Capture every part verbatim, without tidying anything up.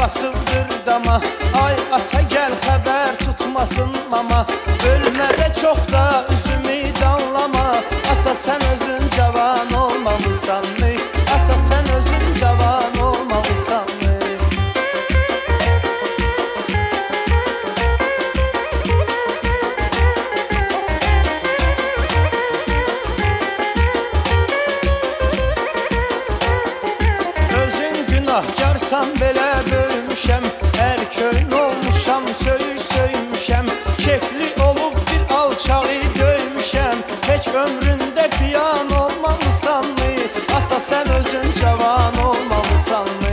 basıldır dama. Ay ata gel haber tutmasın mama. Ölmede çok da üzümü danlama. Ata sen özün cavan olmamısan mı? Ata sen özün cavan olmamısan mı? Özün günahkarsan belə bölmüşəm. Hər köyün olmuşam, söyüş söymüşəm. Kefli olub bir alçağı döymüşəm. Heç ömründə piyan olmamısan mı? Ata sen özün cavan olmamısan mı?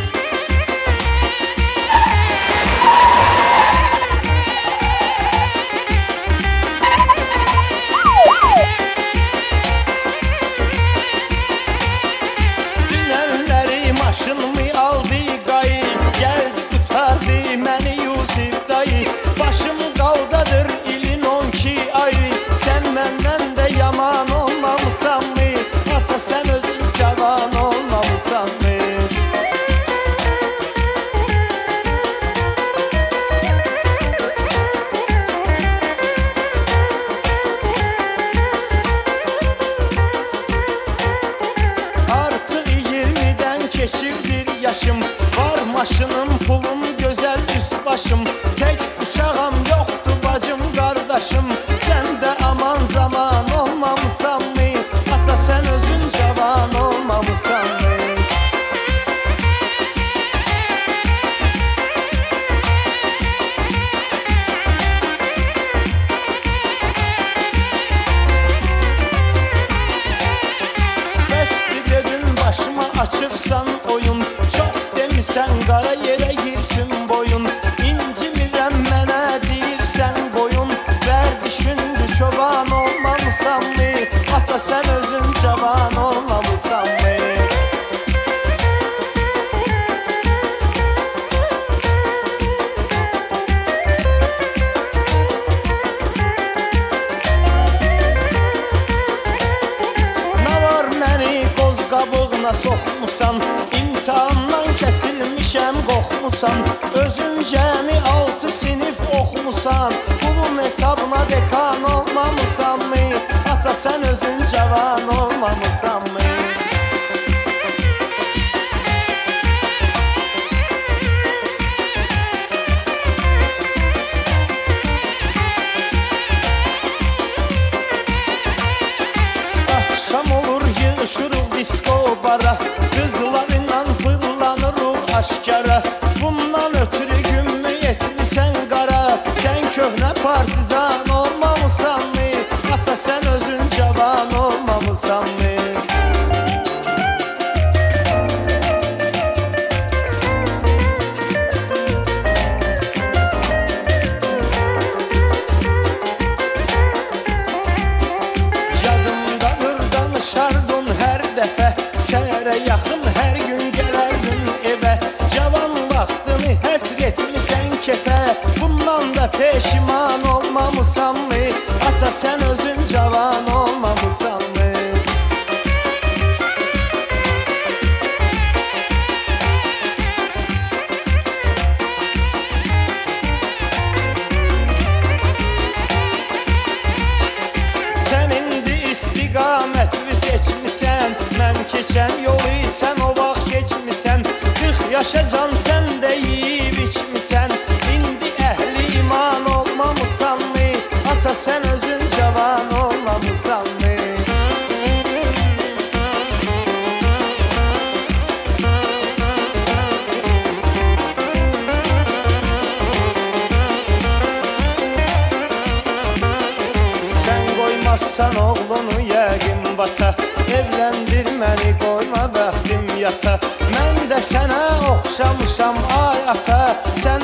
Dünənləri maşın mı aldı qayı? Gəldi tutardı məni Yusif dayı. Başım qaldadır ilin on iki ayı. Sen məndən də yaman olmamısan mı? Ata sen özün cavan olmamısan mı? Artıq iyirmidən keçir bir yaşım. Var maşınım, pulum, gözəl üst başım. Tek uşağım yoxdur bacım, qardaşım. Sen də aman zaman olmamısan mı? Ata sen özün cavan olmamısan mı? Bəsdir dedin başıma açırsan oyun. Çox demisən qara yerə girsin boyun. İncimirəm mənə deyirsən boyun. Ver düşündü çoban olmamısan mı? Ata sen özün cavan olmamısan mı? Nə var məni qoz qabığına soxmusan? İmtihandan kəsilmişəm qoxmusan. Özün cəmi altı sinif oxmusan. Pulun hesabına dekan olmamısan mı? Ata sen özün cavan olmamısan mı? Akşam olur yığışırıq disko bara. Kızlarla fırlanırıq aşkara. Bundan ötürü gün mü etmisən qara? Sen köhnə partizan olmamısan mı? Ata sen özün cavan olmamısan mı? Yadımdadır danışardın hər dəfə. Səhərə yaxın hər gün gələrdin evə. Cavan vaxtını həsr etmisən kefə. Bundan da peşiman olmamısan mı? Ata sen özün cavan olmamısan mı? Sen indi istiqamətli seçmisən. Mən keçən yolu sən o vaxt geçmisən. Qırx yaşa can sen də yiyib içmisən. İndi əhli iman olmamısan mı? Ata sen özün cavan olmamısan mı? Sen koymazsan oğlunu yəqin bata. Evləndir məni qoyma bəxtim yata. Mən də sənə oxşamışam ay ata. Sen